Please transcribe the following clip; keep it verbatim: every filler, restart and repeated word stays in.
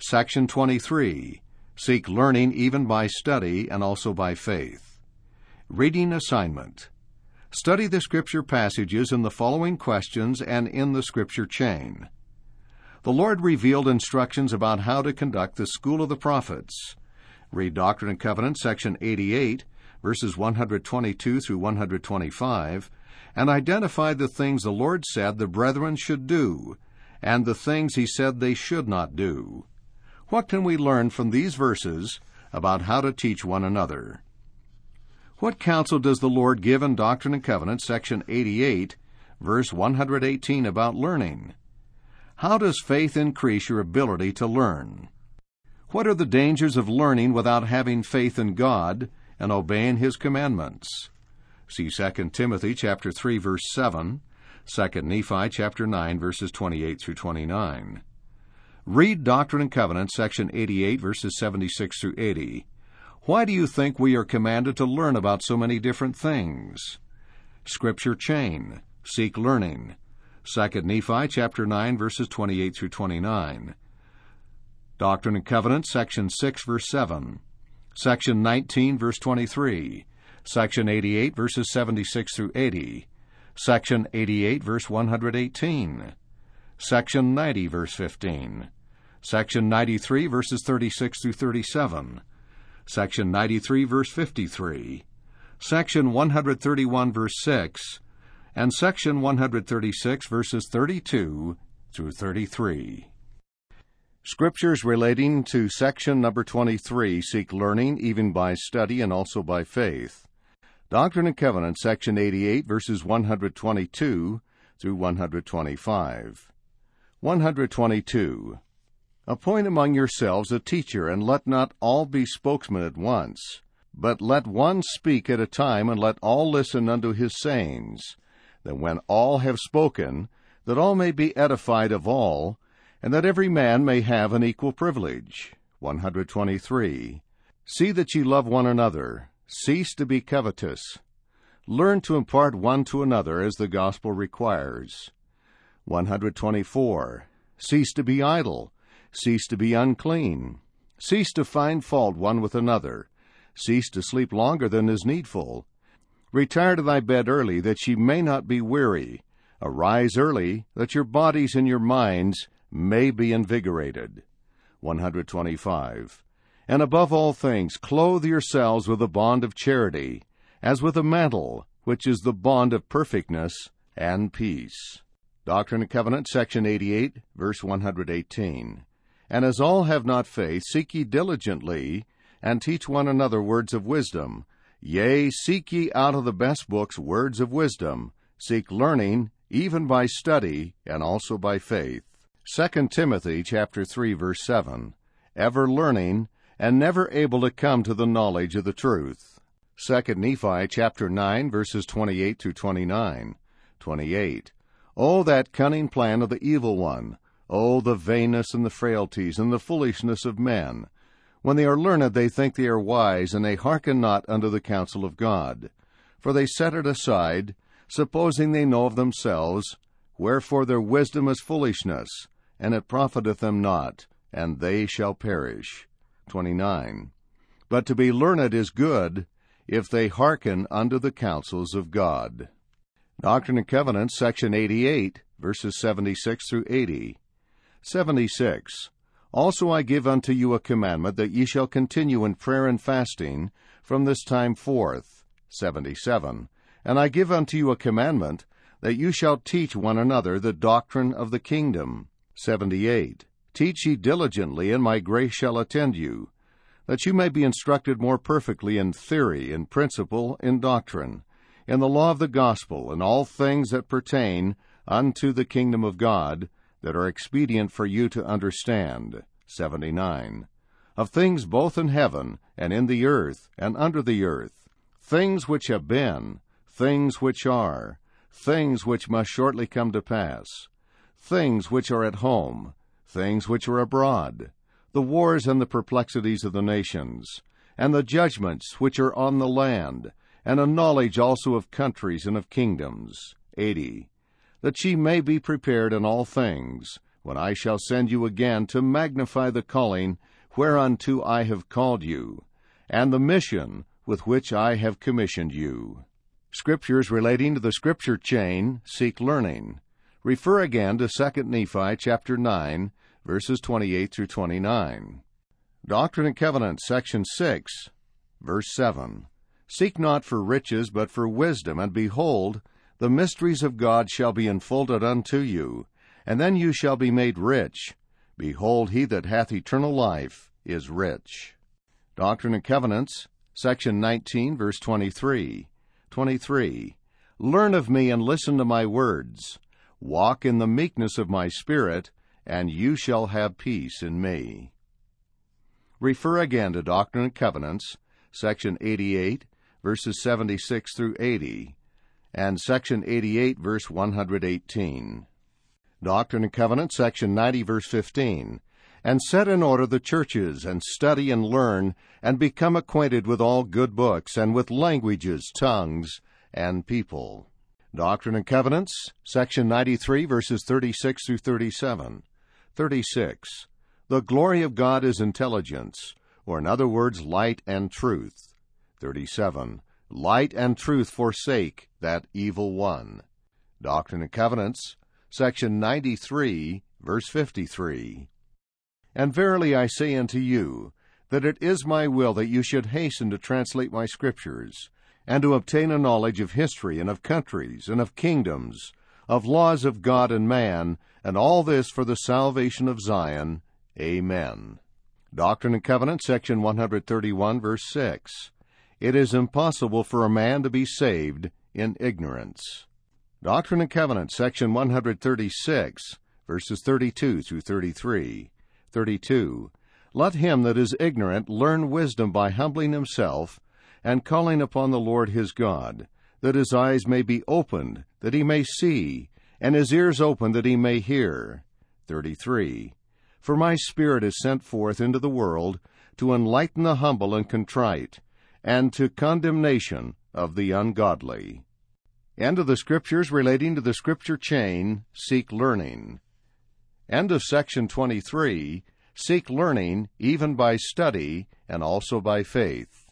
Section twenty-three. Seek learning even by study and also by faith. Reading assignment. Study the Scripture passages in the following questions and in the Scripture chain. The Lord revealed instructions about how to conduct the School of the Prophets. Read Doctrine and Covenants, section eighty-eight, verses one hundred twenty-two through one hundred twenty-five, and identify the things the Lord said the brethren should do, and the things he said they should not do. What can we learn from these verses about how to teach one another? What counsel does the Lord give in Doctrine and Covenants, section eighty-eight, verse one hundred eighteen, about learning? How does faith increase your ability to learn? What are the dangers of learning without having faith in God and obeying His commandments? See Second Timothy chapter three, verse seven, Second Nephi chapter nine, verses twenty-eight through twenty-nine. Read Doctrine and Covenants, section eighty-eight, verses seventy-six through eighty. Why do you think we are commanded to learn about so many different things? Scripture chain. Seek learning. Second Nephi chapter nine, verses twenty-eight through twenty-nine. Doctrine and Covenants, section six, verse seven. Section nineteen, verse twenty-three. Section eighty-eight, verses seventy-six through eighty. Section eighty-eight, verse one hundred eighteen. Section ninety, verse fifteen. Section ninety-three, verses thirty-six through thirty-seven. Section ninety-three, verse fifty-three. Section one hundred thirty-one, verse six. And Section one hundred thirty-six, verses thirty-two through thirty-three. Scriptures relating to section number twenty-three seek learning even by study and also by faith. Doctrine and Covenants, section eighty-eight, verses one hundred twenty-two through one hundred twenty-five. one hundred twenty-two. Appoint among yourselves a teacher, and let not all be spokesmen at once, but let one speak at a time, and let all listen unto his sayings, that when all have spoken, that all may be edified of all, and that every man may have an equal privilege. one hundred twenty-three. See that ye love one another. Cease to be covetous. Learn to impart one to another as the gospel requires. one hundred twenty-four. Cease to be idle. Cease to be unclean. Cease to find fault one with another. Cease to sleep longer than is needful. Retire to thy bed early, that ye may not be weary. Arise early, that your bodies and your minds may be invigorated. one hundred twenty-five. And above all things, clothe yourselves with the bond of charity, as with a mantle, which is the bond of perfectness and peace. Doctrine and Covenants, section eighty-eight, verse one hundred eighteen. And as all have not faith, seek ye diligently, and teach one another words of wisdom. Yea, seek ye out of the best books words of wisdom. Seek learning, even by study, and also by faith. Second Timothy chapter three, verse seven. Ever learning, and never able to come to the knowledge of the truth. Second Nephi chapter nine, verses twenty-eight through twenty-nine. twenty-eight. O that cunning plan of the evil one! O the vainness and the frailties and the foolishness of men! When they are learned, they think they are wise, and they hearken not unto the counsel of God. For they set it aside, supposing they know of themselves, wherefore their wisdom is foolishness, and it profiteth them not, and they shall perish. twenty-nine. But to be learned is good, if they hearken unto the counsels of God. Doctrine and Covenants, section eighty-eight, verses seventy-six through eighty. seventy-six. Also I give unto you a commandment, that ye shall continue in prayer and fasting from this time forth. seventy-seven. And I give unto you a commandment, that you shall teach one another the doctrine of the kingdom. seventy-eight. Teach ye diligently, and my grace shall attend you, that you may be instructed more perfectly in theory, in principle, in doctrine, in the law of the gospel, and all things that pertain unto the kingdom of God, that are expedient for you to understand. seventy-nine. Of things both in heaven, and in the earth, and under the earth, things which have been, things which are, things which must shortly come to pass, things which are at home, things which are abroad, the wars and the perplexities of the nations, and the judgments which are on the land, and a knowledge also of countries and of kingdoms. eighty. That ye may be prepared in all things, when I shall send you again to magnify the calling whereunto I have called you, and the mission with which I have commissioned you. Scriptures relating to the Scripture chain, seek learning. Refer again to Second Nephi chapter nine, verses twenty-eight through twenty-nine. Doctrine and Covenants, section six, verse seven. Seek not for riches, but for wisdom, and behold, the mysteries of God shall be unfolded unto you, and then you shall be made rich. Behold, he that hath eternal life is rich. Doctrine and Covenants, section nineteen, verse twenty-three. twenty-three. Learn of me and listen to my words. Walk in the meekness of my spirit, and you shall have peace in me. Refer again to Doctrine and Covenants, section eighty-eight, verses seventy-six through eighty, and section eighty-eight, verse one hundred eighteen. Doctrine and Covenants, section ninety, verse fifteen. And set in order the churches, and study and learn, and become acquainted with all good books, and with languages, tongues, and people. Doctrine and Covenants, section ninety-three, verses thirty-six through thirty-seven. thirty-six. The glory of God is intelligence, or in other words, light and truth. thirty-seven. Light and truth forsake that evil one. Doctrine and Covenants, section ninety-three, verse fifty-three. And verily I say unto you, that it is my will that you should hasten to translate my Scriptures, and to obtain a knowledge of history, and of countries, and of kingdoms, of laws of God and man, and all this for the salvation of Zion. Amen. Doctrine and Covenants, section one hundred thirty-one, verse six. It is impossible for a man to be saved in ignorance. Doctrine and Covenants, section one hundred thirty-six, verses thirty-two through thirty-three. thirty-two. Let him that is ignorant learn wisdom by humbling himself, and calling upon the Lord his God, that his eyes may be opened, that he may see, and his ears opened, that he may hear. thirty-three. For my Spirit is sent forth into the world, to enlighten the humble and contrite, and to condemnation of the ungodly. End of the Scriptures relating to the Scripture chain, seek learning. End of section twenty-three, seek learning even by study and also by faith.